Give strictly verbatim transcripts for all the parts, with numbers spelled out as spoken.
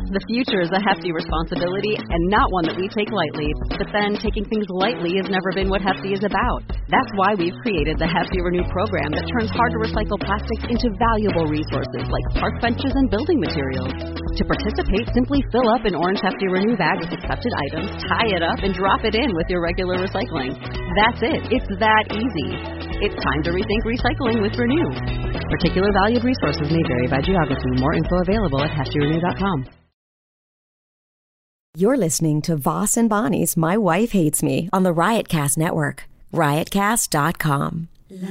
The future is a hefty responsibility and not one that we take lightly. But then taking things lightly has never been what Hefty is about. That's why we've created the Hefty Renew program that turns hard-to-recycle plastics into valuable resources like park benches and building materials. To participate, simply fill up an orange Hefty Renew bag with accepted items, tie it up, and drop it in with your regular recycling. That's it. It's that easy. It's time to rethink recycling with Renew. Particular valued resources may vary by geography. More info available at hefty renew dot com. You're listening to Voss and Bonnie's My Wife Hates Me on the Riotcast Network. riotcast dot com.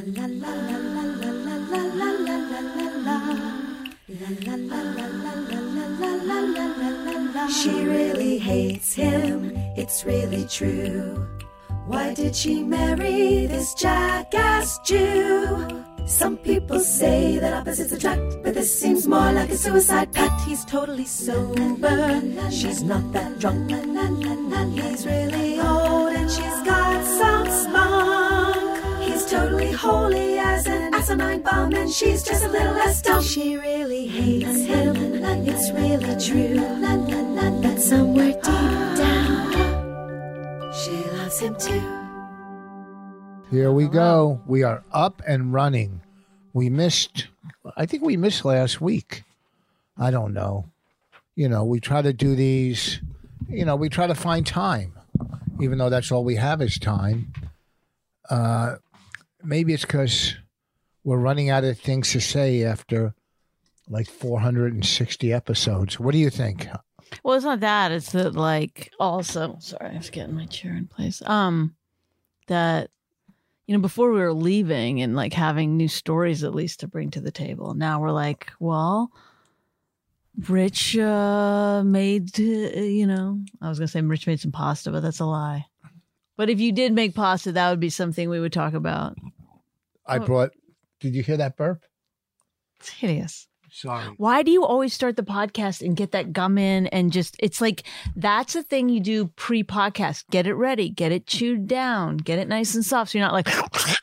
She really hates him, it's really true. Why did she marry this jackass Jew? Some people say that opposites attract, but this seems more like a suicide pact. He's totally sober, she's not that drunk. He's really old and she's got some spunk. He's totally holy as an asinine bomb, and she's just a little less dumb. She really hates him, it's really true. But somewhere deep down, she loves him too. Here we go. We are up and running. We missed, I think we missed last week. I don't know. You know, we try to do these, you know, we try to find time, even though that's all we have is time. Uh, maybe it's because we're running out of things to say after like four hundred sixty episodes. What do you think? Well, it's not that. It's that, like, also, sorry, I was getting my chair in place. Um, that, you know, before we were leaving and like having new stories at least to bring to the table. Now we're like, well, Rich uh, made, uh, you know, I was going to say Rich made some pasta, but that's a lie. But if you did make pasta, that would be something we would talk about. I oh. brought, did you hear that burp? It's hideous. Sorry. Why do you always start the podcast and get that gum in and just, it's like, that's the thing you do pre-podcast. Get it ready, get it chewed down, get it nice and soft so you're not like,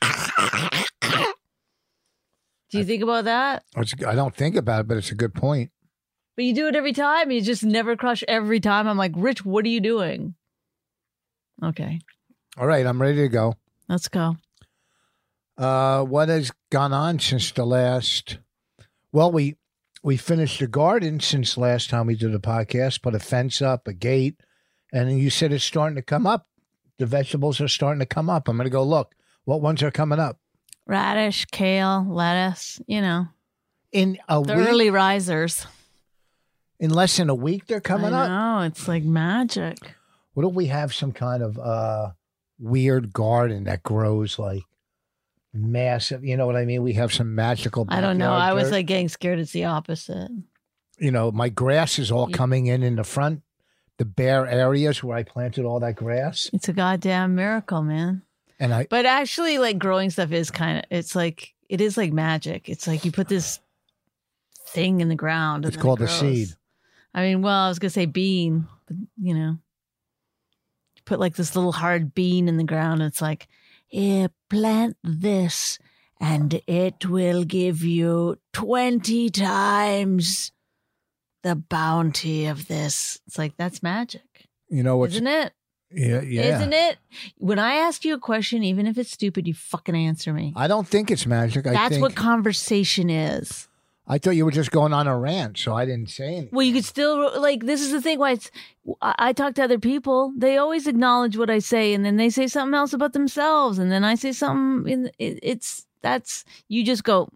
do you I, think about that? I don't think about it, but it's a good point. But you do it every time. You just never crush every time. I'm like, Rich, what are you doing? Okay. All right, I'm ready to go. Let's go. Uh, what has gone on since the last... Well, we we finished the garden since last time we did a podcast, put a fence up, a gate, and you said it's starting to come up. The vegetables are starting to come up. I'm going to go look. What ones are coming up? Radish, kale, lettuce, you know. In a the week? Early risers. In less than a week, they're coming I up? know, it's like magic. What if we have some kind of uh, weird garden that grows like massive, you know what I mean? We have some magical I don't know. dirt. I was like getting scared. It's the opposite. You know, my grass is all You- coming in in the front, the bare areas where I planted all that grass. It's a goddamn miracle, man. And I, But actually, like growing stuff is kind of, it's like, it is like magic. It's like you put this thing in the ground. And it's then called it a grows. seed. I mean, well, I was going to say bean, but you know, you put like this little hard bean in the ground. And it's like, yeah, plant this and it will give you twenty times the bounty of this. It's like, that's magic. You know what's, Isn't it? Yeah, yeah. Isn't it? When I ask you a question, even if it's stupid, you fucking answer me. I don't think it's magic. I That's think, what conversation is. I thought you were just going on a rant, so I didn't say anything. Well, you could still, like, this is the thing why it's, I, I talk to other people. They always acknowledge what I say, and then they say something else about themselves, and then I say something, in, it, it's, that's, you just go,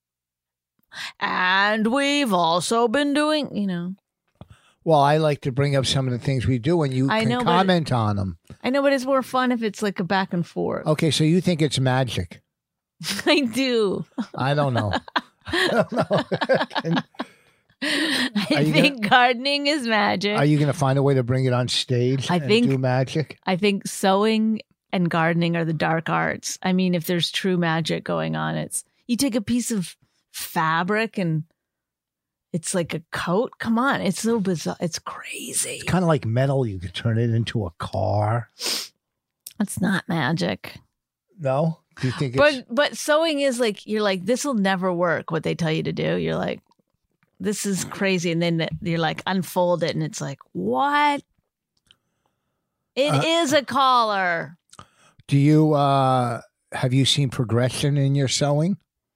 and we've also been doing, you know. Well, I like to bring up some of the things we do, and you I can know, but- comment on them. I know, but it's more fun if it's like a back and forth. Okay, so you think it's magic. I do. I don't know. I don't know. Can- I Are you think gardening is magic. Are you going to find a way to bring it on stage I and think- do magic? I think sewing and gardening are the dark arts. I mean, if there's true magic going on, it's you take a piece of fabric and it's like a coat. Come on, it's so bizarre. It's crazy. It's kind of like metal. You could turn it into a car. It's not magic. No? Do you think it's... But but sewing is like, you're like, this will never work, what they tell you to do. You're like, this is crazy. And then you're like, unfold it. And it's like, what? It Uh, is a collar. Do you, uh, have you seen progression in your sewing?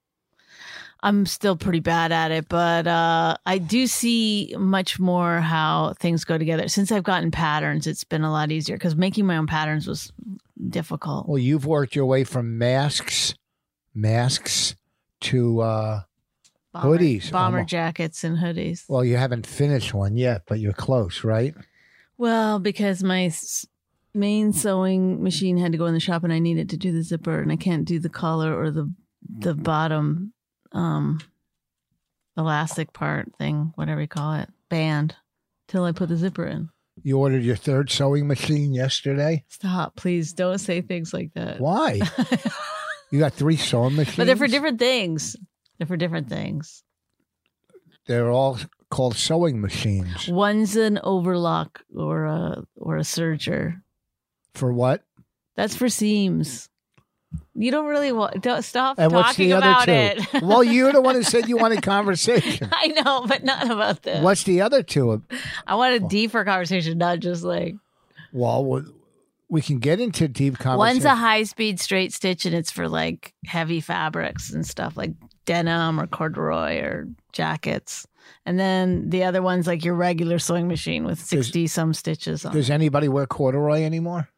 I'm still pretty bad at it, but uh, I do see much more how things go together. Since I've gotten patterns, it's been a lot easier because making my own patterns was difficult. Well, you've worked your way from masks, masks to uh, Bomber, hoodies. bomber almost. jackets and hoodies. Well, you haven't finished one yet, but you're close, right? Well, because my s- main sewing machine had to go in the shop and I needed to do the zipper and I can't do the collar or the the bottom um, elastic part thing, whatever you call it, band, till I put the zipper in. You ordered your third sewing machine yesterday. Stop, please. Don't say things like that. Why? You got three sewing machines? But they're for different things. They're for different things. They're all called sewing machines. One's an overlock or a or a serger. For what? That's for seams. You don't really want. Don't stop And what's talking the other about two? it. Well, you're the one who said you wanted conversation. I know, but not about this. What's the other two? I want a deeper conversation, not just like Well, we can get into deep conversation. one's a high speed straight stitch, and it's for like heavy fabrics and stuff like denim or corduroy or jackets. And then the other one's like your regular sewing machine with sixty some stitches on. Does it. anybody wear corduroy anymore?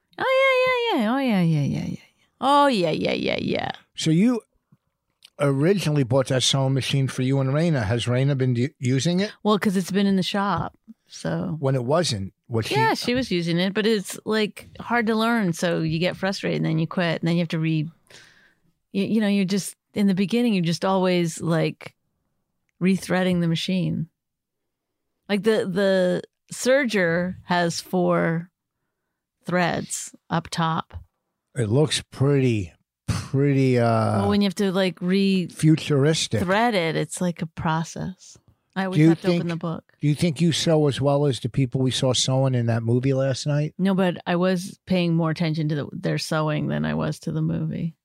Oh yeah, yeah, yeah. Oh yeah, yeah, yeah, yeah. Oh yeah, yeah, yeah, yeah. So you originally bought that sewing machine for you and Raina. Has Raina been u- using it? Well, because it's been in the shop, so When it wasn't, was she? yeah, she was using it, but it's like hard to learn. So you get frustrated, and then you quit, and then you have to read. You, you know, you're just in the beginning. You're just always like rethreading the machine. Like the the serger has four threads up top. It looks pretty, pretty uh, well, when you have to like re futuristic. thread it, it's like a process. I always Do you have to think- open the book. Do you think you sew as well as the people we saw sewing in that movie last night? No, but I was paying more attention to the, their sewing than I was to the movie.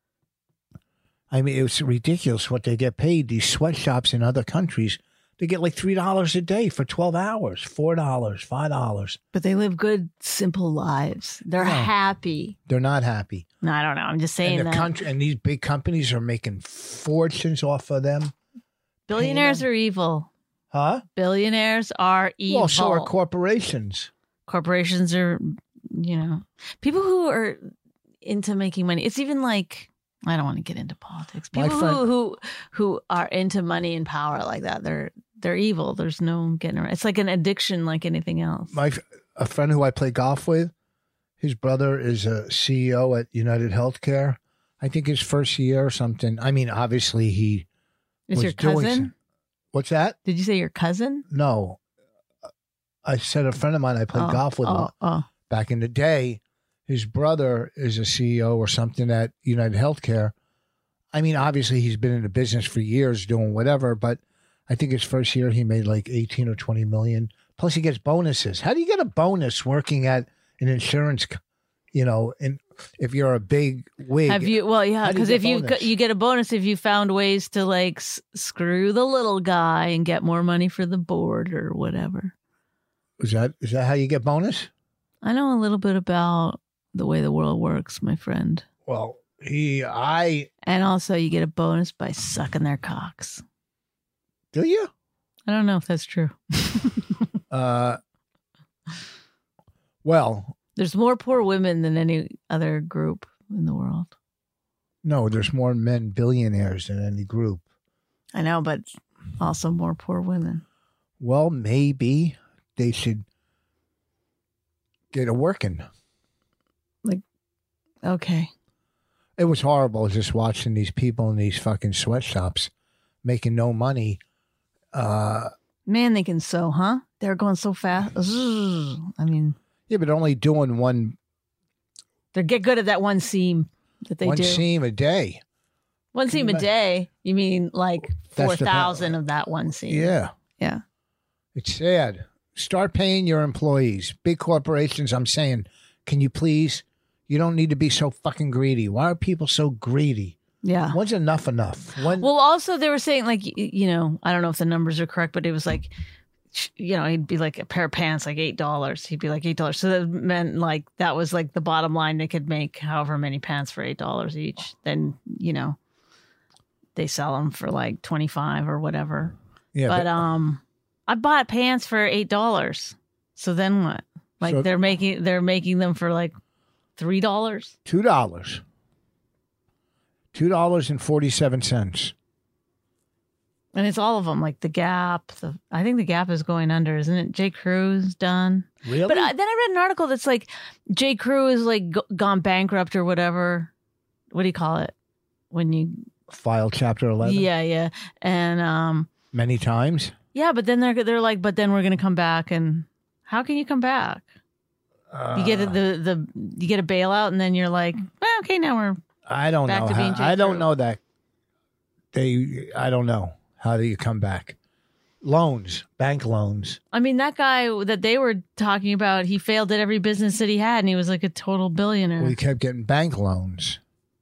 I mean, it was ridiculous what they get paid. These sweatshops in other countries, they get like three dollars a day for twelve hours, four dollars, five dollars. But they live good, simple lives. They're No. happy. They're not happy. No, I don't know. I'm just saying And the that country and these big companies are making fortunes off of them. billionaires are evil. Huh? Billionaires are evil. Well, so are corporations. Corporations are, you know, people who are into making money. It's even like, I don't want to get into politics. My People friend- who, who who are into money and power like that, they're they're evil. There's no getting around. It's like an addiction, like anything else. My a friend who I play golf with, his brother is a C E O at United Healthcare. I think his first year or something. I mean, obviously he Is was your doing cousin? some- What's that? Did you say your cousin? No. I said a friend of mine I played oh, golf with oh, oh. back in the day. His brother is a C E O or something at United Healthcare. I mean, obviously he's been in the business for years doing whatever, but I think his first year he made like eighteen or twenty million. Plus he gets bonuses. How do you get a bonus working at an insurance, co- you know, and if you're a big wig? Have you? Well, yeah, How do you because get if you bonus? you get a bonus if you found ways to like s- screw the little guy and get more money for the board or whatever. Is that is that how you get bonus? I know a little bit about the way the world works, my friend. Well, he, I, And also, you get a bonus by sucking their cocks. do you? I don't know if that's true. Uh, well, There's more poor women than any other group in the world. no, there's more men billionaires than any group. I know, but also more poor women. Well, maybe they should get a working. Okay. It was horrible just watching these people in these fucking sweatshops making no money. Uh, Man, they can sew, huh? They're going so fast. Zzz. I mean, yeah, but only doing one they get good at that one seam that they one do. seam a day. One Can seam you a day. You mean like That's four the thousand of that one seam? Yeah, Yeah. it's sad. Start paying your employees. Big corporations, I'm saying, can you please? You don't need to be so fucking greedy. Why are people so greedy? Yeah. When's enough enough? When? Well, also they were saying like, y- you know, I don't know if the numbers are correct, but it was like, sh- you know, he'd be like a pair of pants, like eight dollars. He'd be like eight dollars. So that meant like that was like the bottom line. They could make however many pants for eight dollars each. Then, you know, they sell them for like twenty-five or whatever. yeah, But um, I bought pants for eight dollars. So then what? Like So- they're making they're making them for like three dollars. two dollars. Two dollars and forty-seven cents. And it's all of them, like the Gap. The I think the Gap is going under, isn't it? J. Crew's done. Really? But I, then I read an article that's like J. Crew is like go- gone bankrupt or whatever. What do you call it when you? File chapter eleven. Yeah, yeah, and um, Many times. yeah. But then they're they're like, but then we're gonna come back, and how can you come back? Uh, You get the the you get a bailout, and then you're like, well, okay, now we're I don't back know. to How, being J. I don't Crew. know that. They. I don't know. How do you come back? Loans, bank loans. I mean, that guy that they were talking about, he failed at every business that he had, and he was like a total billionaire. We kept getting bank loans,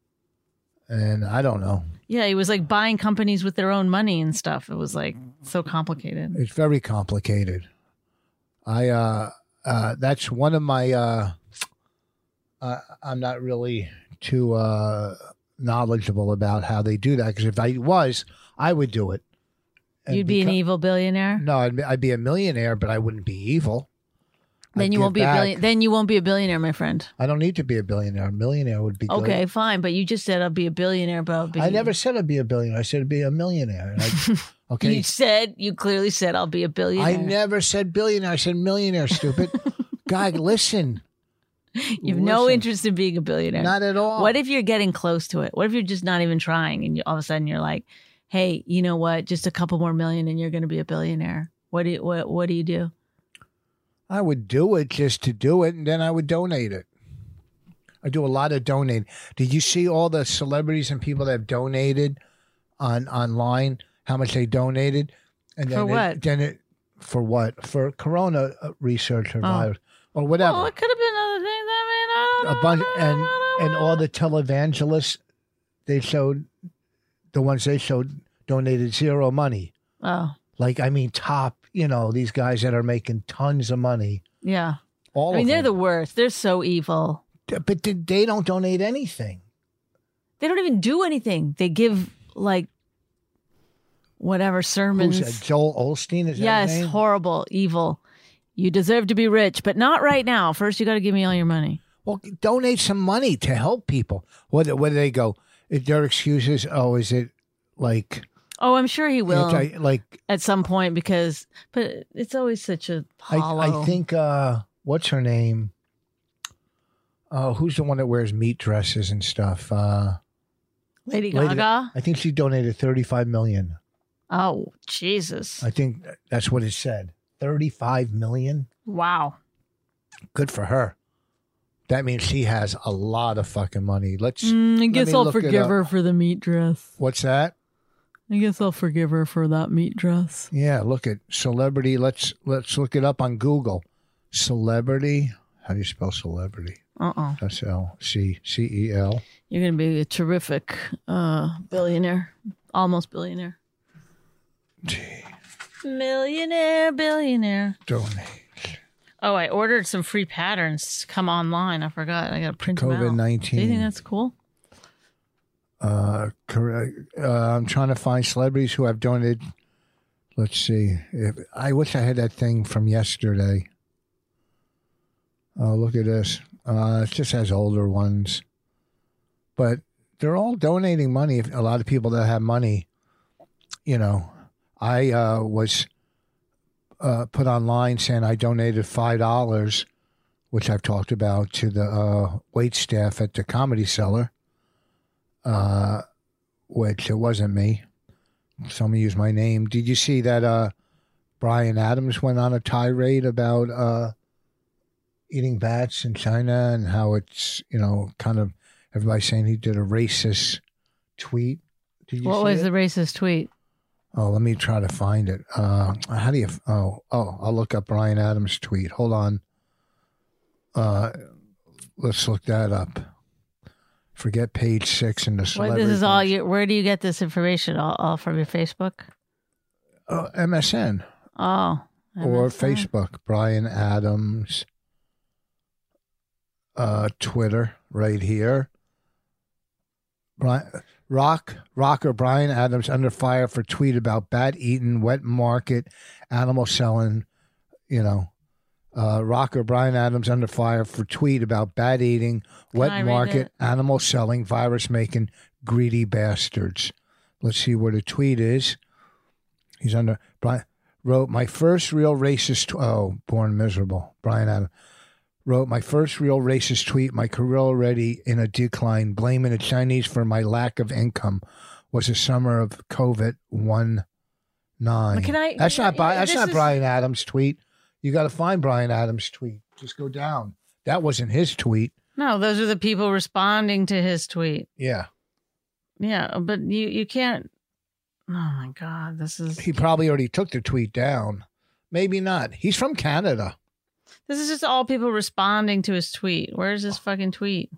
and I don't know. Yeah, he was like buying companies with their own money and stuff. It was like so complicated. It's very complicated. I. uh uh That's one of my. uh uh, I'm not really too uh knowledgeable about how they do that, because if I was, I would do it. And You'd be an beco- evil billionaire. No, I'd, be- I'd be a millionaire, but I wouldn't be evil. Then I'd you won't give be a back. billion. Then you won't be a billionaire, my friend. I don't need to be a billionaire. A millionaire would be good. Okay, fine. But you just said I'll be a billionaire, but I'll be. I never said I'd be a billionaire. I said I'd be a millionaire. And I, okay. You said you clearly said I'll be a billionaire. I never said billionaire. I said millionaire, stupid. God, listen. You have no Listen. interest in being a billionaire. Not at all. What if you're getting close to it? What if you're just not even trying, and you, all of a sudden you're like, "Hey, you know what? Just a couple more million, and you're going to be a billionaire." What do you, what What do you do? I would do it just to do it, and then I would donate it. I do a lot of donating. Did you see all the celebrities and people that have donated on online? How much they donated? And then For it- what? then it for what? For corona uh, research or Oh. virus or whatever. Oh, it could have been other things. I mean, I don't a know. bunch and and all the televangelists they showed, the ones they showed donated zero money. Oh, Like, I mean, top, you know, these guys that are making tons of money. yeah. All I mean, of they're the them. worst. They're so evil. But they- they don't donate anything. They don't even do anything. They give like whatever sermons. Who's that? Joel Osteen? Is that Yes, his name? horrible, evil. You deserve to be rich, but not right now. First, you got to give me all your money. Well, donate some money to help people. What, where do they go? Is their excuses? Oh, is it like, Oh, I'm sure he will anti, like at some point because, but it's always such a I, hollow. I think, uh, what's her name? Uh, who's the one that wears meat dresses and stuff? Uh, Lady Lady- Gaga. I think she donated thirty-five million. Oh, Jesus! I think that's what it said. thirty-five million. Wow. Good for her. That means she has a lot of fucking money. Let's. Mm, I let guess me I'll look it forgive up. her for the meat dress. What's that? I guess I'll forgive her for that meat dress. Yeah, look at celebrity. Let's let's look it up on Google. Celebrity. How do you spell celebrity? Uh oh. S L C C E L. You're gonna be a terrific uh, billionaire, almost billionaire, millionaire, billionaire. Donate. Oh, I ordered some free patterns to come online. I forgot. I got to print them out. COVID nineteen. Do you think that's cool? Uh, correct. Uh, I'm trying to find celebrities who have donated. Let's see. If, I wish I had that thing from yesterday. Oh, look at this. Uh, it just has older ones, but they're all donating money. A lot of people that have money, you know. I uh, was uh, put online saying I donated five dollars, which I've talked about, to the uh, wait staff at the Comedy Cellar. Uh, which it wasn't me. Someone used my name. Did you see that uh, Brian Adams went on a tirade about uh, eating bats in China and how it's, you know, kind of everybody saying he did a racist tweet? Did you What see was it? the racist tweet? Oh, let me try to find it. Uh, how do you? Oh, oh, I'll look up Brian Adams' tweet. Hold on. Uh, let's look that up. Forget page six in the Well, celebrity. this is all page. you. Where do you get this information? All, all from your Facebook? Uh, M S N Oh, or M S N. Facebook. Brian Adams. Uh, Twitter right here. Brian, rock rocker Brian Adams under fire for tweet about bat eating, wet market, animal selling. You know, uh, rocker Brian Adams under fire for tweet about bat eating, I wet read market, it? animal selling, virus making, greedy bastards. Let's see where the tweet is. He's under Brian wrote my first real racist. Tw- oh, born miserable. Brian Adams. Wrote my first real racist tweet, my career already in a decline, blaming the Chinese for my lack of income, was the summer of COVID one nine. Can I- that's not, Bi- yeah, that's this not is- Brian Adams' tweet. You got to find Brian Adams' tweet. Just go down. That wasn't his tweet. No, those are the people responding to his tweet. Yeah. Yeah, but you you can't. Oh my God, this is He probably already took the tweet down. Maybe not. He's from Canada. this is just all people responding to his tweet. Where's his fucking tweet?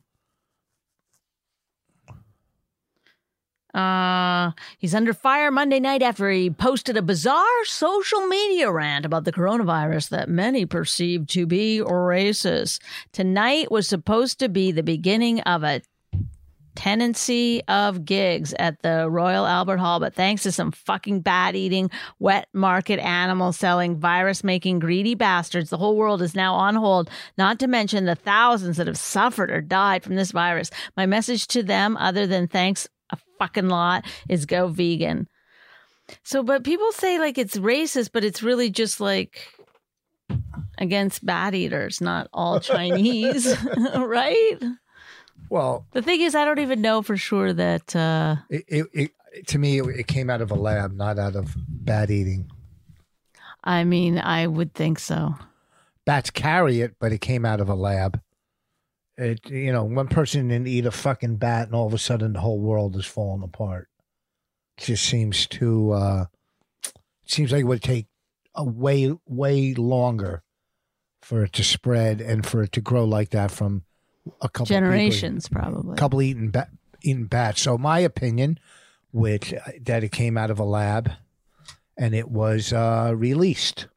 Uh, he's under fire Monday night after he posted a bizarre social media rant about the coronavirus that many perceived to be racist. Tonight was supposed to be the beginning of a tenancy of gigs at the Royal Albert Hall, but thanks to some fucking bat-eating, wet market animal selling, virus-making, greedy bastards, the whole world is now on hold, not to mention the thousands that have suffered or died from this virus. My message to them, other than thanks a fucking lot, is go vegan. So, but people say like it's racist, but it's really just like against bat eaters, not all Chinese, right? Well, The thing is, I don't even know for sure that. Uh, it, it, it, to me, it, it came out of a lab, not out of bat eating. I mean, I would think so. Bats carry it, but it came out of a lab. It, you know, one person didn't eat a fucking bat, and all of a sudden the whole world is falling apart. It just seems too. Uh, it seems like it would take a way, way longer for it to spread and for it to grow like that from a couple Generations, people, probably. couple eating bat, eating bats. So my opinion, which uh, that it came out of a lab, and it was uh, released.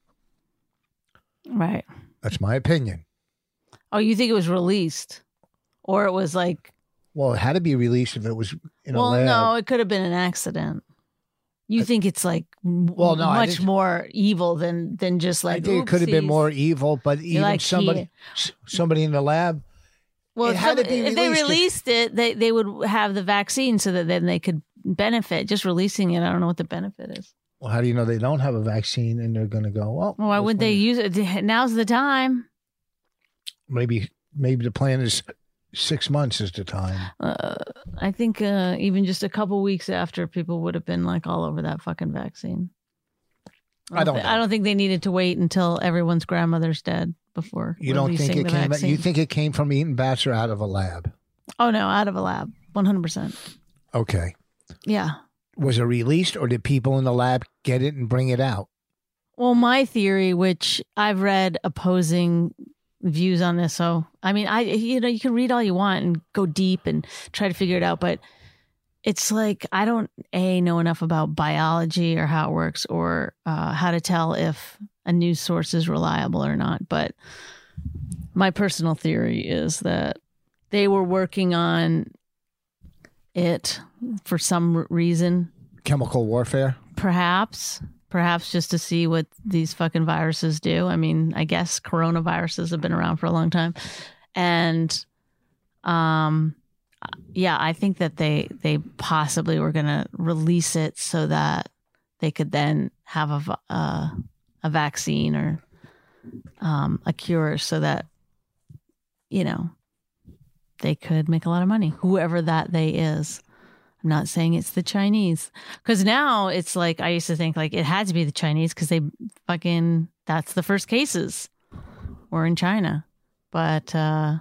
Right. That's my opinion. Oh, you think it was released, or it was like? Well, it had to be released if it was in Well, a lab. no, it could have been an accident. You think it's like Well, no, I much didn't- more evil than than just like. I think it could have been oopsies. more evil, but even like, somebody, he- s- somebody in the lab. Well, it if, had to some- be if they released. released it, they they would have the vaccine so that then they could benefit. Just releasing it, I don't know what the benefit is. Well, how do you know they don't have a vaccine and they're going to go? Well, Well, why let's wouldn't they find- use it? Now's the time. Maybe, maybe the plan is six months is the time. Uh, I think uh, even just a couple weeks after, people would have been like all over that fucking vaccine. I don't thi- know. I don't think they needed to wait until everyone's grandmother's dead before. You don't think releasing it the came? vaccine. You think it came from eating bats or out of a lab? Oh no, out of a lab, one hundred percent. Okay. Yeah. Was it released, or did people in the lab get it and bring it out? Well, my theory, which I've read opposing views on this, so I mean, I you know you can read all you want and go deep and try to figure it out, but it's like I don't a know enough about biology or how it works or uh, how to tell if a news source is reliable or not. But my personal theory is that they were working on it for some reason. Chemical warfare. Perhaps, perhaps just to see what these fucking viruses do. I mean, I guess coronaviruses have been around for a long time. And, um, yeah, I think that they, they possibly were going to release it so that they could then have a, va- uh, a vaccine or, um, a cure so that, you know, they could make a lot of money, whoever that they is. I'm not saying it's the Chinese, because now it's like I used to think like it had to be the Chinese because they fucking that's the first cases were in China, but uh,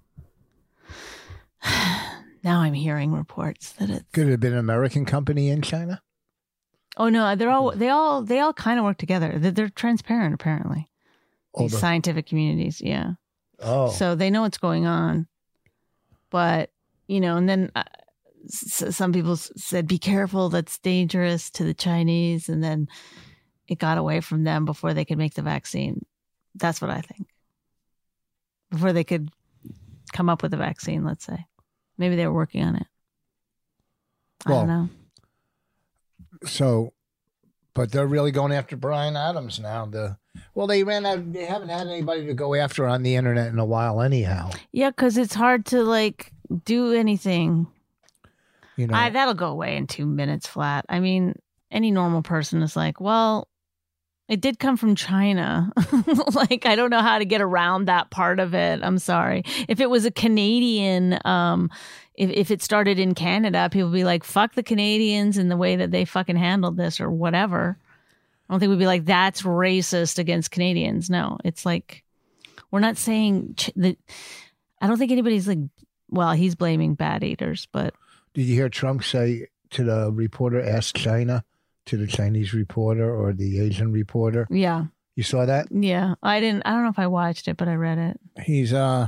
now I'm hearing reports that it's Could it have been an American company in China? oh no, they're all they all they all kind of work together. They're, they're transparent apparently. Oh, These the- scientific communities, yeah. Oh, So they know what's going on. But, you know, and then uh, s- some people s- said, be careful, that's dangerous to the Chinese. And then it got away from them before they could make the vaccine. That's what I think. Before they could come up with a vaccine, let's say. Maybe they were working on it. I Well, don't know. So, but they're really going after Brian Adams now. The well, they ran out. They haven't had anybody to go after on the internet in a while, anyhow. Yeah, because it's hard to like do anything. You know, I, that'll go away in two minutes flat. I mean, any normal person is like, well, it did come from China. Like, I don't know how to get around that part of it. I'm sorry. If it was a Canadian, um, if, if it started in Canada, people would be like, fuck the Canadians and the way that they fucking handled this or whatever. I don't think we'd be like, that's racist against Canadians. No, it's like, we're not saying ch- that. I don't think anybody's like, well, he's blaming bad eaters, but. did you hear Trump say to the reporter, ask China, to the Chinese reporter or the Asian reporter? Yeah. You saw that? Yeah. I didn't, I don't know if I watched it, but I read it. He's, uh,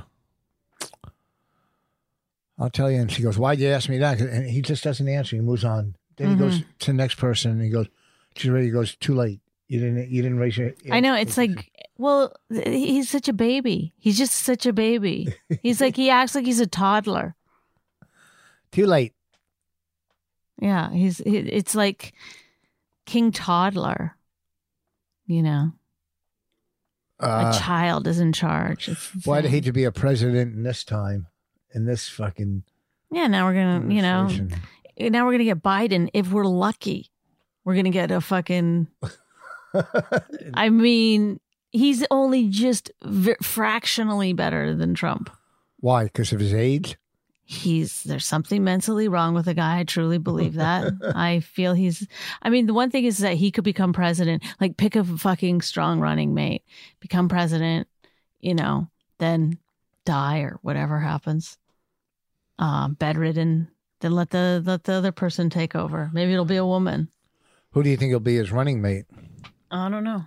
I'll tell you. And she goes, why'd you ask me that? And he just doesn't answer. He moves on. Then he Mm-hmm. goes to the next person and he goes, she's ready. He goes, too late. You didn't, you didn't raise your. I know. It's like, well, th- he's such a baby. He's just such a baby. He's like, he acts like he's a toddler. Too late. Yeah. He's, he- it's like King Toddler, you know, Uh, a child is in charge. It's well, I'd insane. hate to be a president in this time, in this fucking. Yeah. Now we're going to, you know, administration. now we're going to get Biden. If we're lucky, we're going to get a fucking, I mean, he's only just v- fractionally better than Trump. Why? Because of his age? He's there's something mentally wrong with the guy. I truly believe that. I feel he's. I mean, the one thing is that he could become president. Like, pick a fucking strong running mate, become president. You know, then die or whatever happens. Uh, bedridden. Then let the let the other person take over. Maybe it'll be a woman. Who do you think will be his running mate? I don't know.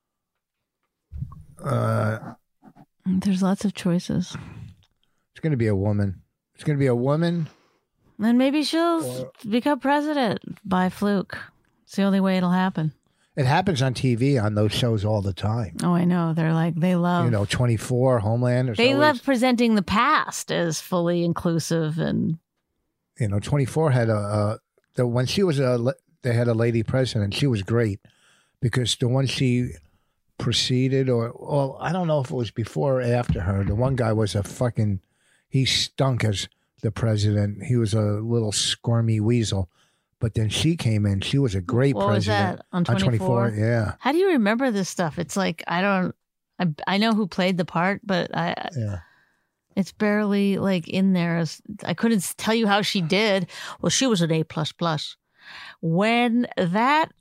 Uh, There's lots of choices. it's going to be a woman. It's going to be a woman. Then maybe she'll become president by fluke. It's the only way it'll happen. It happens on T V on those shows all the time. Oh, I know. They're like, they love. You know, twenty-four, Homeland. There's They always, love presenting the past as fully inclusive and You know, twenty-four had a, a the when she was a le- they had a lady president. She was great because the one she preceded, or well, I don't know if it was before or after her. The one guy was a fucking. He stunk as the president. He was a little squirmy weasel. But then she came in. She was a great what was president. that on twenty-four? Yeah. How do you remember this stuff? It's like I don't. I I know who played the part, but I Yeah. it's barely like in there. As, I couldn't tell you how she did. Well, she was an A plus plus. When that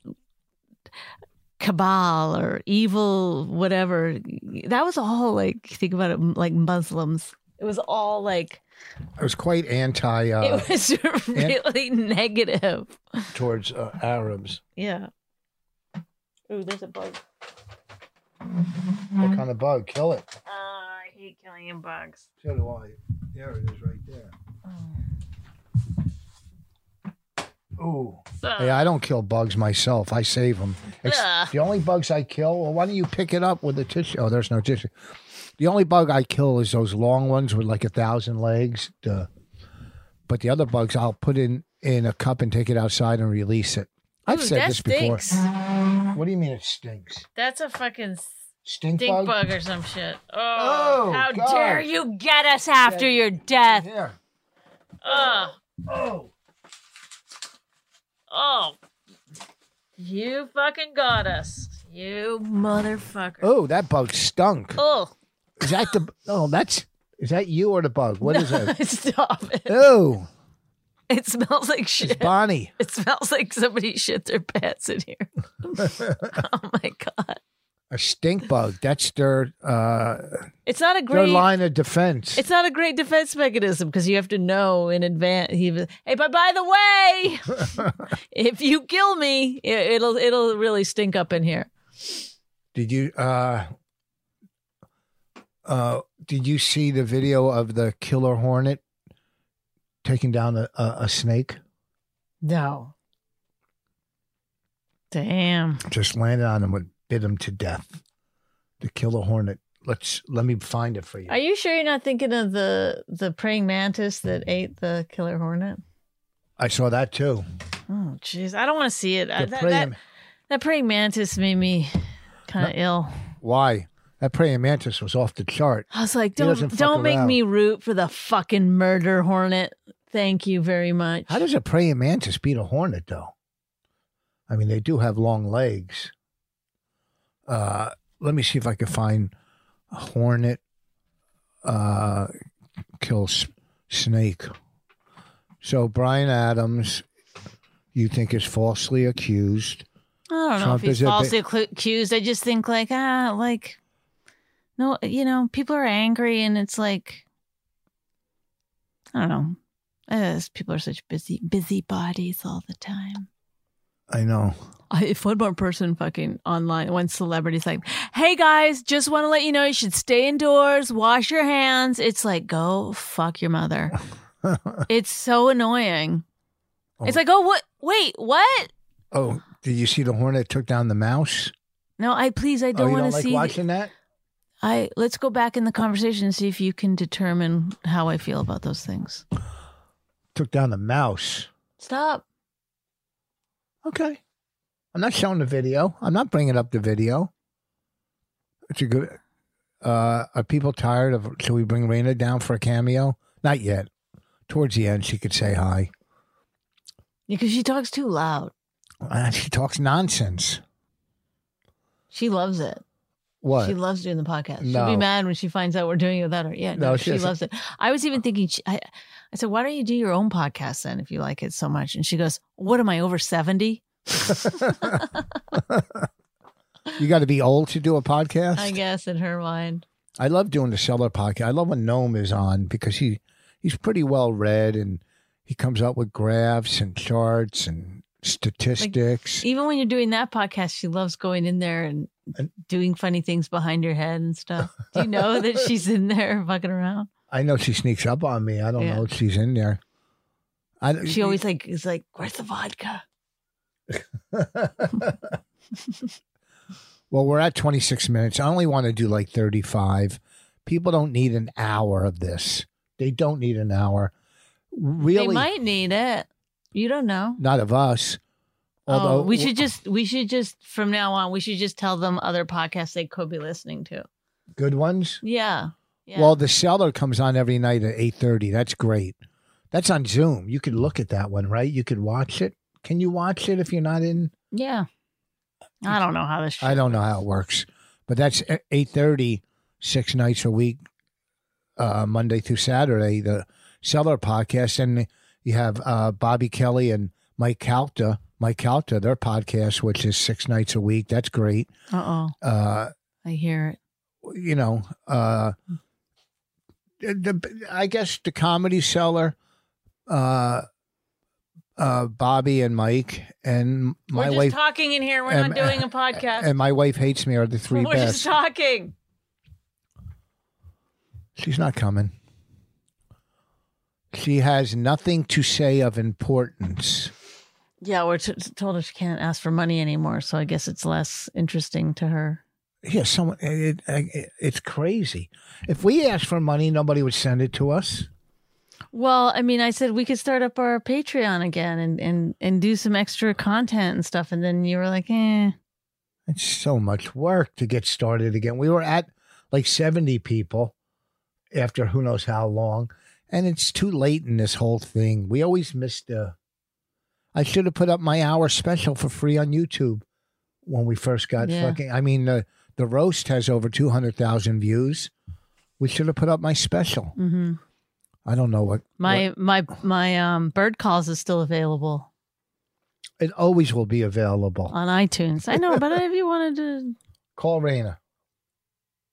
cabal or evil whatever, that was all like think about it like Muslims. It was all like It was quite anti uh, it was really negative. towards uh, Arabs. Yeah. Ooh, there's a bug. What kind of bug? Kill it. Uh, I hate killing bugs. So do I. There it is right there. Ooh. Hey, I don't kill bugs myself. I save them. Ex- Ugh. the only bugs I kill, well, why don't you pick it up with a tissue? Oh, there's no tissue. The only bug I kill is those long ones with like a thousand legs. Duh. But the other bugs, I'll put in, in a cup and take it outside and release it. I've Ooh, said that this before. stinks. What do you mean it stinks? That's a fucking Stink, stink bug? bug or some shit. Oh, Oh, how God. dare you get us after your death? Here. Oh, Oh. oh. You fucking got us. You motherfucker. Oh, that bug stunk. Oh. Is that the? Oh, that's. Is that you or the bug? What is it? Stop it. Oh, It smells like it's shit. Bonnie. It smells like somebody shit their pants in here. Oh my God. A stink bug. That's their uh, It's not a their great line of defense. It's not a great defense mechanism because you have to know in advance. He, hey, but by the way, if you kill me, it, it'll it'll really stink up in here. Did you uh, uh, did you see the video of the killer hornet taking down a, a, a snake. No. Damn. Just landed on him and bit him to death. The killer hornet. Let's let me find it for you. Are you sure you're not thinking of the the praying mantis that ate the killer hornet? I saw that too. Oh, jeez. I don't want to see it. I, that, praying, that, that praying mantis made me kind of no, ill. Why? That praying mantis was off the chart. I was like, don't don't make around. me root for the fucking murder hornet. Thank you very much. How does a praying mantis beat a hornet, though? I mean, they do have long legs. Uh, let me see if I can find a hornet uh, kills snake. So Brian Adams, you think is falsely accused. I don't know Trump if he's falsely ba- accused. I just think like, ah, like, no, you know, people are angry and it's like, I don't know. Uh, people are such busy, busy bodies all the time. I know. I, if one more person fucking online, one celebrity's like, hey guys, just want to let you know you should stay indoors, wash your hands. It's like, go fuck your mother. It's so annoying. Oh. It's like, oh, what? Wait, what? Oh, did you see the hornet took down the mouse? No, I please, I don't oh, want to like see. Watching the, that? I let's go back in the conversation and see if you can determine how I feel about those things. Took down the mouse. Stop. Okay. I'm not showing the video. I'm not bringing up the video. It's a good. Uh, are people tired of? Should we bring Raina down for a cameo? Not yet. Towards the end, she could say hi. Because she talks too loud. Uh, she talks nonsense. She loves it. What? She loves doing the podcast. No. She'll be mad when she finds out we're doing it without her. Yeah, no, no she, she loves it. I was even thinking, she, I, I said, why don't you do your own podcast then if you like it so much? And she goes, what am I, over seventy? You got to be old to do a podcast? I guess in her mind. I love doing the Seller podcast. I love when Noam is on because he he's pretty well read and he comes up with graphs and charts and statistics. Like, even when you're doing that podcast, she loves going in there and, and doing funny things behind your head and stuff. Do you know that she's in there fucking around? I know she sneaks up on me. I don't yeah. know if she's in there. I, she always like is like, where's the vodka? Well, we're at twenty-six minutes. I only want to do like thirty-five. People don't need an hour of this. They don't need an hour. Really? They might need it. You don't know. Not of us. Although oh, we should just, we should just, from now on, we should just tell them other podcasts they could be listening to. Good ones? Yeah. yeah. Well, The Seller comes on every night at eight thirty. That's great. That's on Zoom. You could look at that one, right? You could watch it. Can you watch it if you're not in? Yeah. I don't know how this shit I don't know how it works. But that's eight thirty, six nights a week, uh, Monday through Saturday, the Seller podcast. And you have uh, Bobby Kelly and Mike Calta. Mike Calta, their podcast, which is six nights a week. That's great. Uh-oh. Uh, I hear it. You know, uh, the, I guess the Comedy Seller, uh, uh, Bobby and Mike and my We're just wife talking in here. We're and, not doing a podcast. And my wife hates me are the three We're best. We're just talking. She's not coming. She has nothing to say of importance. Yeah, we're t- told her she can't ask for money anymore, so I guess it's less interesting to her. Yeah, someone. It, it, it's crazy. If we asked for money, nobody would send it to us. Well, I mean, I said we could start up our Patreon again and, and, and do some extra content and stuff. And then you were like, eh. It's so much work to get started again. We were at like seventy people after who knows how long. And it's too late in this whole thing. We always missed the... I should have put up my hour special for free on YouTube when we first got yeah. fucking... I mean, the, the roast has over two hundred thousand views. We should have put up my special. Mm-hmm. I don't know what my what, my my um bird calls is still available. It always will be available on iTunes. I know, but if you wanted to call Raina,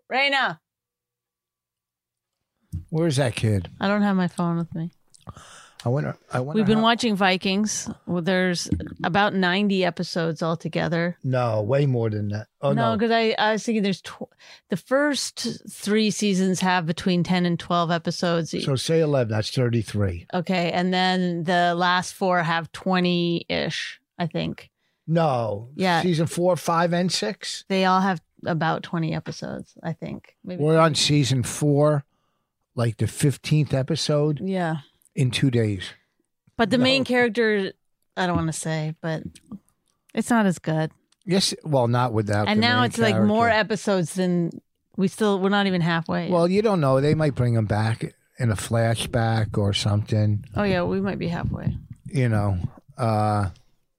Raina, where's that kid? I don't have my phone with me. I wonder. I wonder We've been how- watching Vikings. Well, there's about ninety episodes altogether. No, way more than that. Oh no, no, because I, I was thinking there's tw- the first three seasons have between ten and twelve episodes. so say eleven. That's thirty-three. Okay, and then the last four have twenty-ish, I think. No. Yeah. Season four, five, and six. They all have about twenty episodes, I think. Maybe. We're on season four, like the fifteenth episode Yeah. in two days. But the No. main character, I don't want to say, but it's not as good. Yes. Well, not without. And the now main it's like more character. episodes than we still, we're not even halfway. yet. Well, you don't know. They might bring him back in a flashback or something. oh, yeah, we might be halfway. You know. Uh,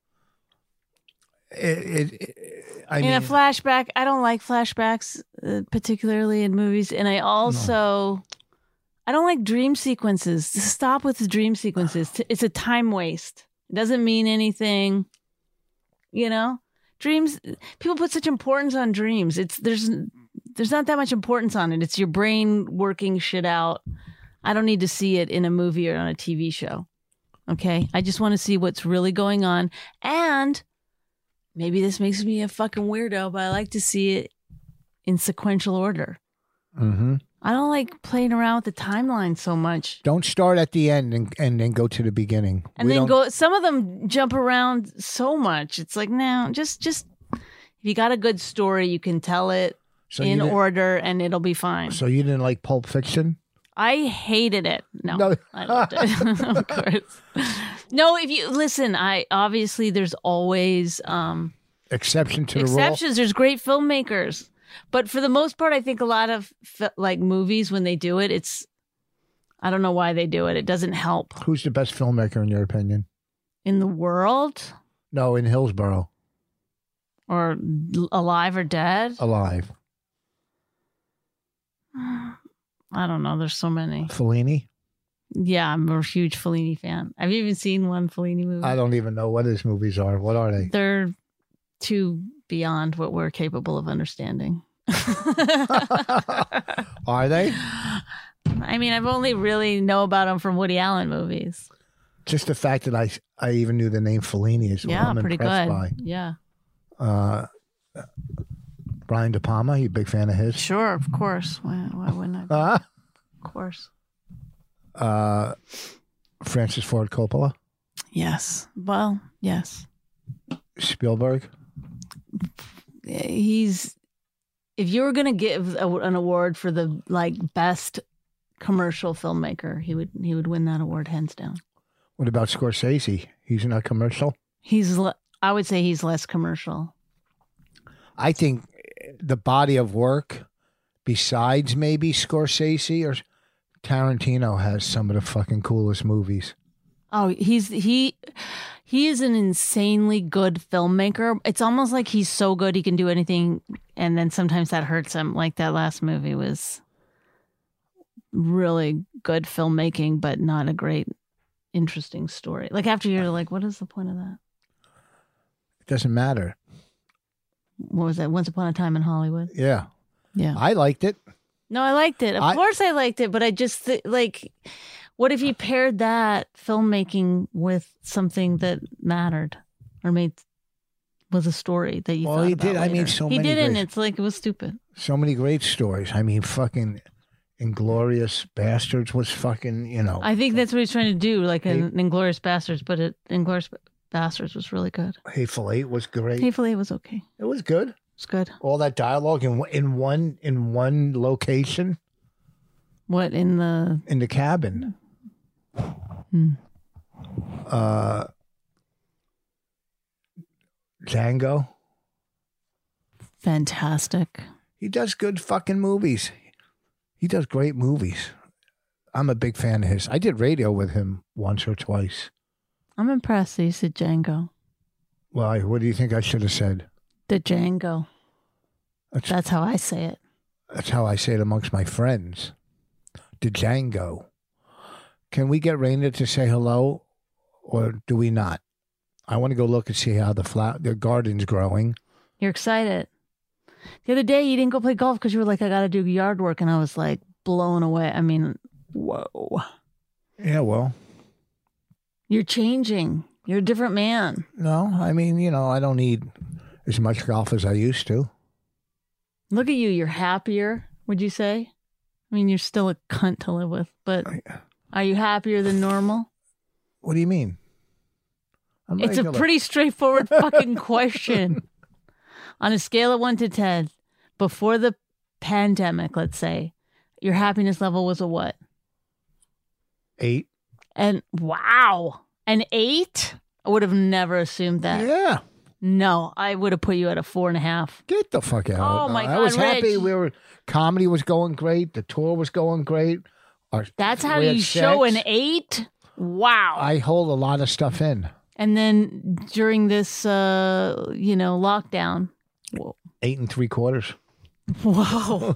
it, it, it, I in mean, a flashback, I don't like flashbacks, uh, particularly in movies. And I also, I don't like dream sequences. Stop with the dream sequences. T- It's a time waste. It doesn't mean anything. You know, dreams. People put such importance on dreams. It's there's there's not that much importance on it. It's your brain working shit out. I don't need to see it in a movie or on a T V show. Okay, I just want to see what's really going on. And maybe this makes me a fucking weirdo, but I like to see it in sequential order. hmm I don't like playing around with the timeline so much. don't start at the end and, and then go to the beginning. And We then don't- go. Some of them jump around so much. It's like, no, just just if you got a good story, you can tell it So you in didn't- order, and it'll be fine. So you didn't like Pulp Fiction? I hated it. No, No. I loved it. Of course. No, if you listen, I obviously there's always um, Exception to the rule? exceptions. There's great filmmakers, but for the most part, I think a lot of fi- like movies when they do it, it's I don't know why they do it. It doesn't help Who's the best filmmaker in your opinion? in the world No, in Hillsborough. or l- alive or dead. Alive. I don't know. There's so many. Fellini? Yeah, I'm a huge Fellini fan. Have you even seen one Fellini movie? I don't even know what his movies are. What are they? They're too beyond what we're capable of understanding. Are they? I mean, I've only really know about them from Woody Allen movies. Just the fact that I I even knew the name Fellini is what Yeah, I'm pretty impressed good. by. Yeah, Uh, Brian De Palma, you a big fan of his? sure, of course. Why, why wouldn't I? Be? Uh, Of course. uh, Francis Ford Coppola, Yes. Well, yes. Spielberg. He's. If you were gonna give a, an award for the like best commercial filmmaker, he would he would win that award hands down. What about Scorsese? He's not commercial. He's. le- I would say he's less commercial. I think the body of work, besides maybe Scorsese or Tarantino, has some of the fucking coolest movies. Oh, he's he he is an insanely good filmmaker. It's almost like he's so good he can do anything, and then sometimes that hurts him. Like that last movie was really good filmmaking, but not a great, interesting story. Like after you're like, what is the point of that? It doesn't matter. What was that? Once Upon a Time in Hollywood. Yeah, Yeah. I liked it. No, I liked it. Of I- course, I liked it, but I just th- like. What if you paired that filmmaking with something that mattered or made was a story that you Well, thought he about did. I mean, later? so he many didn't. great- It's like it was stupid. So many great stories. I mean, fucking Inglorious Bastards was fucking, you know. I think that's what he's trying to do, like an Inglorious Bastards, but it Inglorious Bastards was really good. Hateful Eight was great. Hateful Eight was okay. It was good. It's good. All that dialogue in in one in one location What in the in the cabin. Hmm. Uh, Django. fantastic? He does good fucking movies. He does great movies. I'm a big fan of his. I did radio with him once or twice. I'm impressed that you said Django. Well, I- what do you think I should have said? The Django. That's, That's how I say it. that's how I say it amongst my friends. The Django. Can we get Raina to say hello, or do we not? I want to go look and see how the flower, the garden's growing. You're excited. The other day, you didn't go play golf because you were like, I got to do yard work. And I was like blown away. I mean, whoa. Yeah, well, You're changing. You're a different man. No, I mean, you know, I don't need as much golf as I used to. Look at you. You're happier, would you say? I mean, you're still a cunt to live with, but are you happier than normal? What do you mean? I'm It's regular. a pretty straightforward fucking question. On a scale of one to ten, before the pandemic, let's say, your happiness level was a what? Eight. And wow, an eight? I would have never assumed that. Yeah. No, I would have put you at a four and a half. Get the fuck out. Oh, my I God, was happy. Rich. We were, comedy was going great. The tour was going great. Our, That's how we had you show sex. an eight? Wow. I hold a lot of stuff in. And then during this, uh, you know, lockdown. Whoa. Eight and three quarters. Whoa.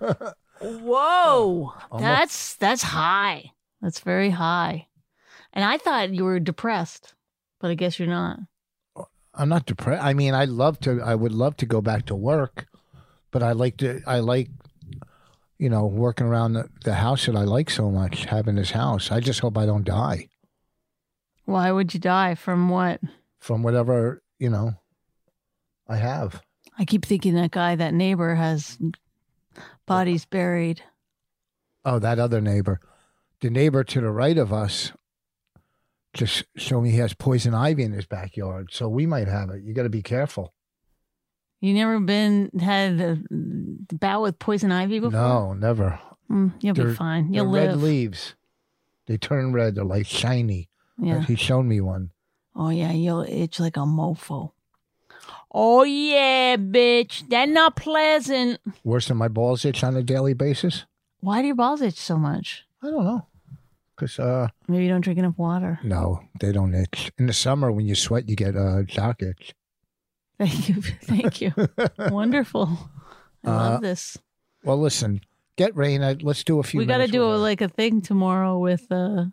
Whoa. That's that's high. That's very high. And I thought you were depressed, but I guess you're not. I'm not depressed. I mean, I love to. I would love to go back to work, but I like to. I like, you know, working around the, the house that I like so much. Having this house, I just hope I don't die Why would you die? From what? from whatever you know I have. I keep thinking that guy, that neighbor, has bodies buried. Oh, that other neighbor, the neighbor to the right of us, just showed me he has poison ivy in his backyard. So we might have it. You got to be careful. You never been had a bout with poison ivy before? No, never. Mm, you'll They're- be fine. You'll they're live. red leaves. They turn red. They're like shiny. Yeah. He showed me one. Oh yeah, you'll itch like a mofo. Oh yeah, bitch. That's not pleasant. Worse than my balls itch on a daily basis. Why do your balls itch so much? I don't know. Because, uh, Maybe you don't drink enough water. no, they don't itch. In the summer, when you sweat, you get uh, jock itch. Thank you. Thank you. Wonderful. I Uh, love this. Well, listen, get Raina. Let's do a few We got to minutes do with a, her. like a thing tomorrow with uh,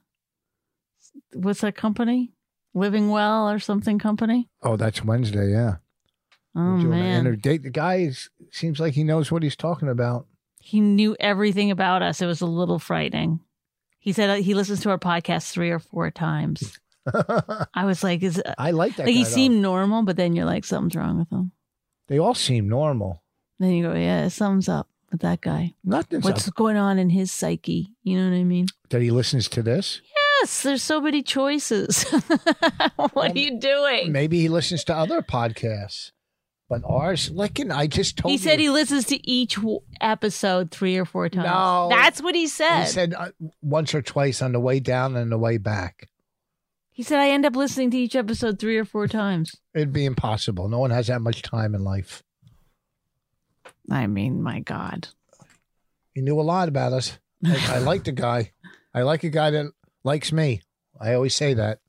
what's that company? Living Well or something company? Oh, that's Wednesday, yeah. Oh We're doing an man, inter- date. The guy is, seems like he knows what he's talking about. he knew everything about us. It was a little frightening. He said uh, he listens to our podcast three or four times. I was like, is I like that like guy, he though. seemed normal, but then you're like, something's wrong with him. They all seem normal. Then you go, yeah, something's up with that guy. Nothing's What's up. going on in his psyche? You know what I mean? That he listens to this? Yes, there's so many choices. What are you doing? Maybe he listens to other podcasts. But ours, like, I just told He you. said he listens to each w- episode three or four times. No. That's what he said. He said uh, once or twice on the way down and the way back. He said, I end up listening to each episode three or four times. It'd be impossible. No one has that much time in life. I mean, my God. He knew a lot about us. I, I like the guy. I like a guy that likes me. I always say that.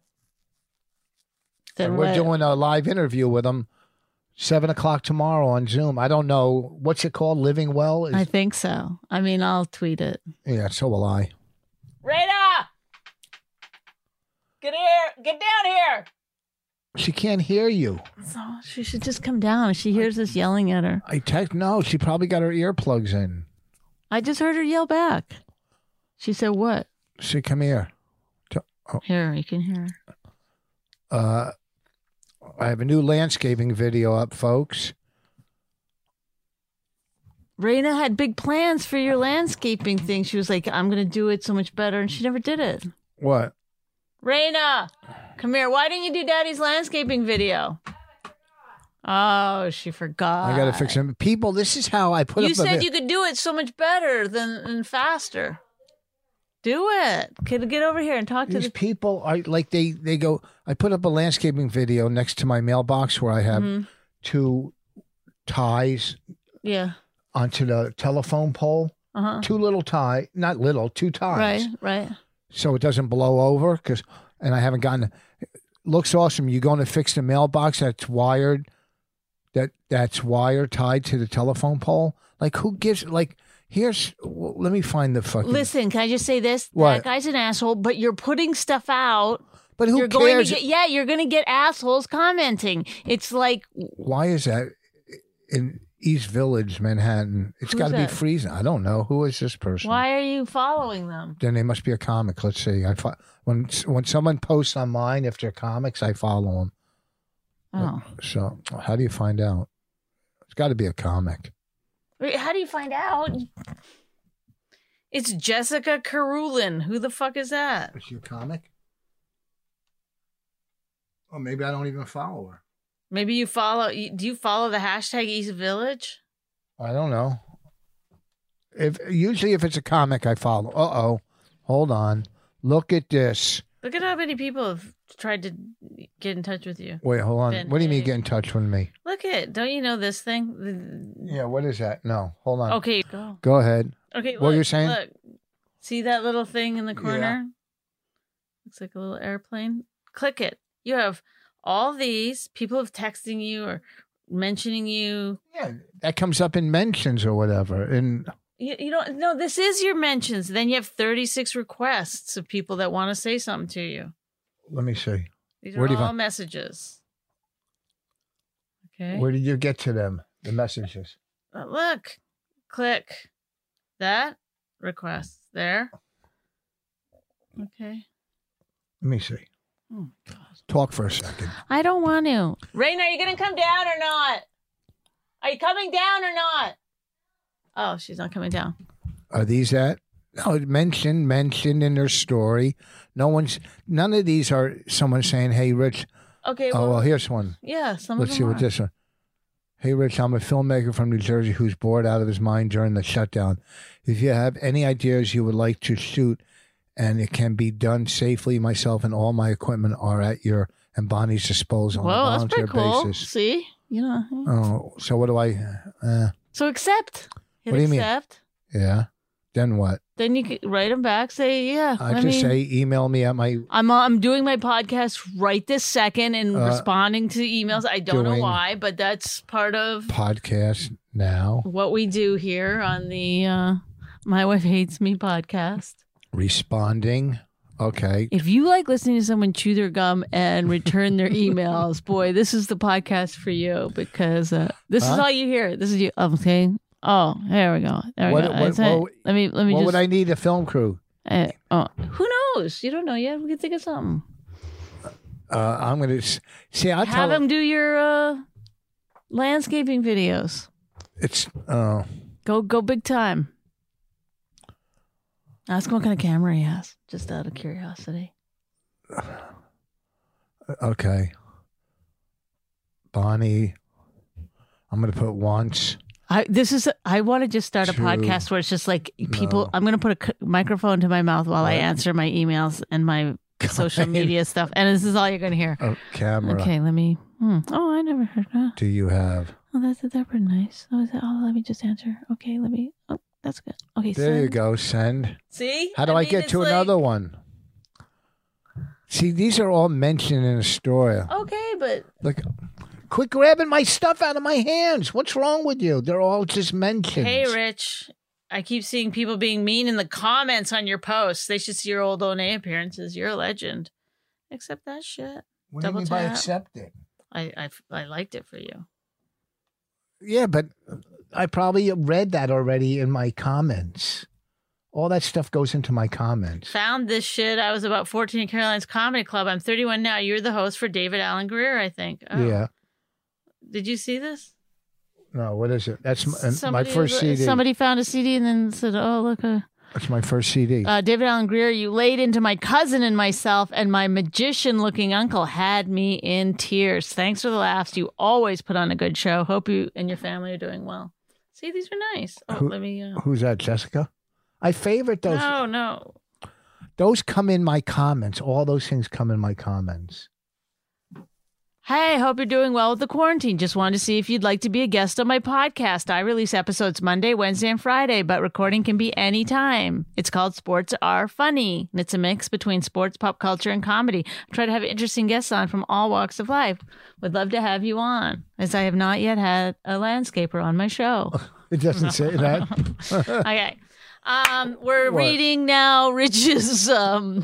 Said And we're what? doing a live interview with him, seven o'clock tomorrow on Zoom. I don't know what's it called. Living Well. Is, I think so. I mean, I'll tweet it. yeah, so will I. Rita! Get here! Get down here! She can't hear you. So she should just come down. She hears us yelling at her. I text. No, she probably got her earplugs in. I just heard her yell back. She said, what? She come here. Here, you can hear her. Uh, I have a new landscaping video up, folks. Raina had big plans for your landscaping thing. She was like, I'm going to do it so much better. And she never did it. What? Raina, come here. Why didn't you do Daddy's landscaping video? Oh, she forgot. I got to fix them. People, this is how I put You up a said vi- you could do it so much better than and faster. Do it. Kid, get over here and talk to These the. people are like, they, they go, I put up a landscaping video next to my mailbox where I have Mhm. two ties Yeah. onto the telephone pole. Uh huh. Two little tie, not little, two ties. Right. Right. So it doesn't blow over. Cause, and I haven't gotten, looks awesome. You're going to fix the mailbox that's wired, that that's wire tied to the telephone pole. Like who gives, like, here's, well, let me find the fucking. Listen, can I just say this? What? That guy's an asshole, but you're putting stuff out. But who you're cares? going to get, yeah, you're going to get assholes commenting. It's like, Why is that? And East Village, Manhattan. It's Who's got to be that? freezing. I don't know. Who is this person? Why are you following them? Then they must be a comic. Let's see. I fo- when when someone posts on mine, if they're comics, I follow them. Oh. So how do you find out? It's got to be a comic. Wait, how do you find out? It's Jessica Carulin. Who the fuck is that? Is she a comic? Or maybe I don't even follow her. Maybe you follow. Do you follow the hashtag East Village? I don't know. If usually if it's a comic, I follow. Uh oh, hold on. Look at this. Look at how many people have tried to get in touch with you. Wait, hold on. Ben What do you mean Hay. get in touch with me? Look at. Don't you know this thing? Yeah, what is that? No, hold on. Okay, go. Go ahead. Okay, What look, you're saying? Look, see that little thing in the corner? Yeah. Looks like a little airplane. Click it. You have all these people have texting you or mentioning you. Yeah, that comes up in mentions or whatever. And You, you don't. No, this is your mentions. Then you have thirty-six requests of people that want to say something to you. let me see. These Where are do you all find- messages. Okay. Where did you get to them? The messages. Uh, look, click that request there. Okay. Let me see. Oh, God. Talk for a second. I don't want to. Rain, are you going to come down or not? Are you coming down or not? Oh, she's not coming down. Are these that? No, mentioned, mentioned in their story. No one's, none of these are someone saying, hey, Rich. Okay. Oh, Well, well, here's one. yeah, some Let's of see them what are. this one. Hey, Rich, I'm a filmmaker from New Jersey who's bored out of his mind during the shutdown. If you have any ideas you would like to shoot and it can be done safely, myself and all my equipment are at your and Bonnie's disposal Well, on a that's volunteer pretty cool. basis. See? You know. Oh, so what do I, uh, So accept. Hit What do you mean? accept. yeah. Then what? Then you could write them back. Say, yeah. I let just me- say email me at my, I'm I'm doing my podcast right this second and Uh, responding to emails. I don't know doing- why, but that's part of podcast now. what we do here on the uh, My Wife Hates Me podcast. Responding. Okay. If you like listening to someone chew their gum and return their emails, boy, this is the podcast for you because uh, this is Huh? all you hear. This is you. Okay. Oh, there we go. There we What- go. what- That's it. what- let me let me What just. would I need a film crew? uh, oh, who knows? You don't know yet. We can think of something. Uh, I'm going to see. I'll Have tell them do your uh, landscaping videos. It's, uh, Go go big time. Ask him what kind of camera he has, just out of curiosity. okay. Bonnie, I'm going to put once. I this is I want to just start a Two. podcast where it's just like people. No. I'm going to put a c- microphone to my mouth while I What? answer my emails and my social media stuff, and this is all you're going to hear. A camera. Okay, let me. Hmm. Oh, I never heard that. Do you have? Oh, that's that's pretty nice. Oh, is that, oh, let me just answer. Okay, let me. Oh, that's good. Okay, There you send. go. Send. See? How do I, mean, get it's to like- another one? See, these are all mentioned in a story. Okay, but Like, quit grabbing my stuff out of my hands. What's wrong with you? They're all just mentioned. hey, Rich, I keep seeing people being mean in the comments on your posts. They should see your old O N A appearances. You're a legend. Accept that shit. What do you double mean by tap. accepting? I, I, I liked it for you. Yeah, but I probably read that already in my comments. All that stuff goes into my comments. Found this shit. I was about fourteen in Caroline's Comedy Club. I'm thirty-one now. You're the host for David Allen Greer, I think. Oh. Yeah. Did you see this? No, what is it? That's my, my Somebody- first C D. Somebody found a C D and then said, oh, look. Uh, That's my first C D. uh, David Allen Greer, you laid into my cousin and myself, and my magician-looking uncle had me in tears. Thanks for the laughs. You always put on a good show. Hope you and your family are doing well. See, these are nice. Oh, Who- let me... Uh... Who's that, Jessica? I favorite those. No, no. Those come in my comments. All those things come in my comments. Hey, hope you're doing well with the quarantine. Just wanted to see if you'd like to be a guest on my podcast. I release episodes Monday, Wednesday, and Friday, but recording can be anytime. It's called Sports Are Funny, and it's a mix between sports, pop culture, and comedy. I try to have interesting guests on from all walks of life. Would love to have you on, as I have not yet had a landscaper on my show. It doesn't say that. Okay. Um, we're What? reading now Rich's um,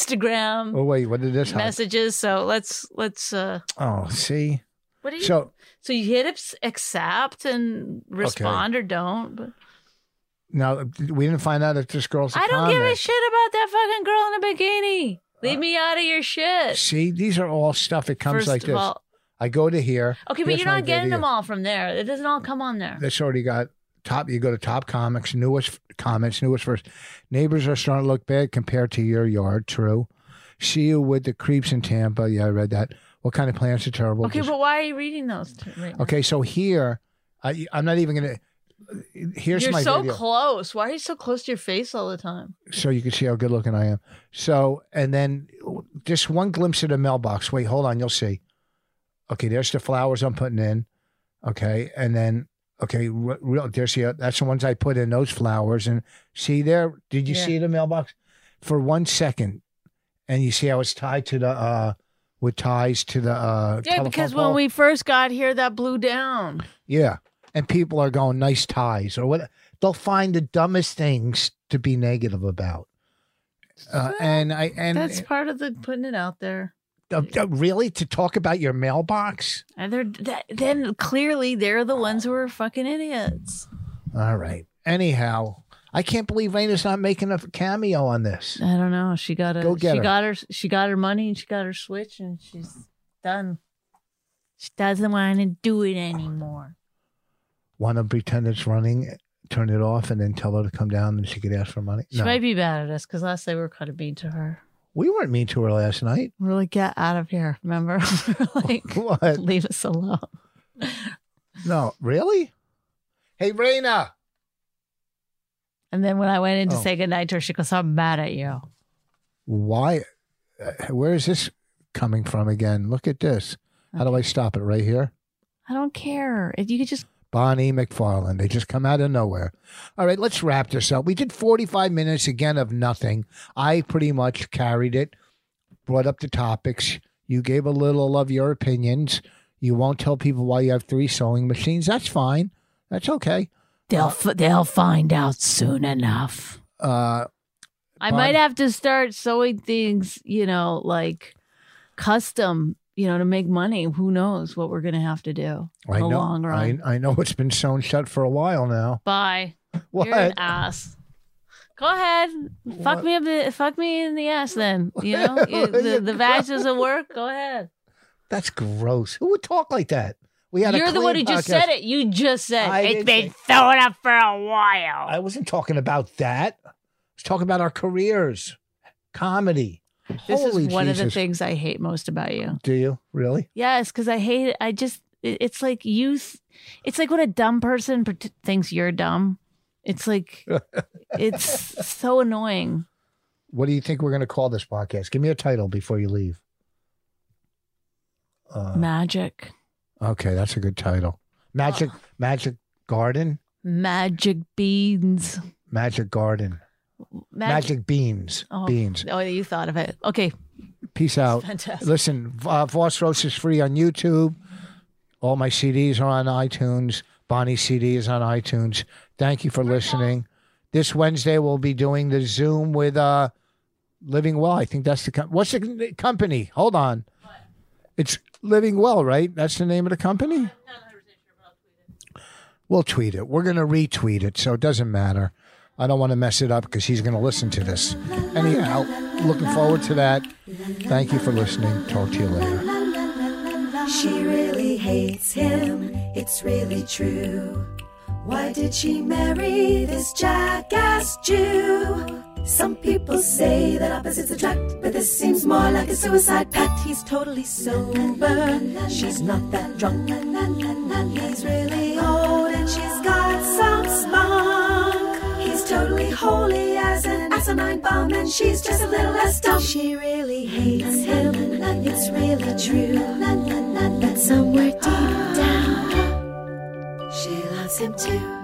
Instagram Oh wait, what did this have? messages. So let's let's uh Oh, see. what do you So So you hit ex- accept and respond or don't. But Now, we didn't find out if this girl's a I don't con give man. a shit about that fucking girl in a bikini. Leave Uh, me out of your shit. See, these are all stuff that comes First like of this. all- I go to here. Okay, but here's you're my not getting video. them all from there. It doesn't all come on there. This already got top. You go to top comics, newest comments, newest first. Neighbors are starting to look bad compared to your yard. True. See you with the creeps in Tampa. Yeah, I read that. What kind of plants are terrible? Okay, Just- but why are you reading those t- right now? okay, so here, I, I'm not even gonna. Here's You're my so video, close. Why are you so close to your face all the time? so you can see how good looking I am. So, and then just one glimpse of the mailbox. Wait, hold on, you'll see. Okay, there's the flowers I'm putting in. Okay, and then okay, re- real there's the that's the ones I put in those flowers. And see there, did you Yeah. see the mailbox for one second? And you see how it's tied to the uh with ties to the uh Yeah, telephone because pole? when we first got here, that blew down. Yeah. And people are going, nice ties or what. They'll find the dumbest things to be negative about. Uh, and I, and That's part of the putting it out there. uh, uh, really to talk about your mailbox. And they're that, then clearly they're the ones who are fucking idiots. All right. Anyhow, I can't believe Raina's not making a cameo on this. I don't know. She got a Go get she her. got her she got her money and she got her Switch and she's done. She doesn't want to do it anymore. Want to pretend it's running, turn it off, and then tell her to come down and she could ask for money? She No. might be bad at us because last night we were kind of mean to her. We weren't mean to her last night. We were like, get out of here. Remember? We were like, What? leave us alone. No, really? Hey, Raina. And then when I went in to Oh. say goodnight to her, she goes, I'm mad at you. Why? Uh, where is this coming from again? Look at this. How do I stop it? Right here? I don't care. If you could just Bonnie McFarlane. They just come out of nowhere. All right, let's wrap this up. We did forty-five minutes again of nothing. I pretty much carried it, brought up the topics. You gave a little of your opinions. You won't tell people why you have three sewing machines. That's fine. That's okay. they'll f- they'll find out soon enough. Uh, I Bon- might have to start sewing things, you know, like custom, you know, to make money. Who knows what we're gonna have to do in I the know. long run. I, I know it's been sewn shut for a while now. Bye. What? You're an ass. Go ahead. Fuck What? me up the fuck me in the ass then. You know? You- the the vag doesn't work. Go ahead. That's gross. Who would talk like that? We had a You're the one who clean just podcast. said it. You just said I it's didn't been say- throwing up for a while. I wasn't talking about that. I was talking about our careers, comedy. This Holy is one of the Jesus. things I hate most about you. Do you really? Yes, because I hate it. I just, it- it's like you, th- it's like when a dumb person pret- thinks you're dumb. It's like, it's so annoying. What do you think we're going to call this podcast? Give me a title before you leave. Uh, Magic. okay, that's a good title. Magic, Magic Garden, Magic beans. Magic Garden, Mag- Magic Beans, Oh. Beans. Oh, you thought of it. Okay. Peace out. Fantastic. Listen, uh, Voss Roast is free on YouTube. All my C Ds are on iTunes. Bonnie's C D is on iTunes. Thank you for listening. This Wednesday we'll be doing the Zoom with uh, Living Well. I think that's the com- what's the company? Hold on, it's Living Well, right? That's the name of the company. We'll tweet it. We're gonna retweet it, so it doesn't matter. I don't want to mess it up because he's gonna listen to this. Anyhow, looking forward to that. Thank you for listening. Talk to you later. She really hates him, it's really true. Why did she marry this jackass Jew? Some people say that opposites attract, but this seems more like a suicide pact. He's totally sober, she's not that drunk. He's really old and she's got some spunk. He's totally holy as an asinine bomb, and she's just a little less dumb. She really hates him, it's really true. But somewhere deep down, she loves him too.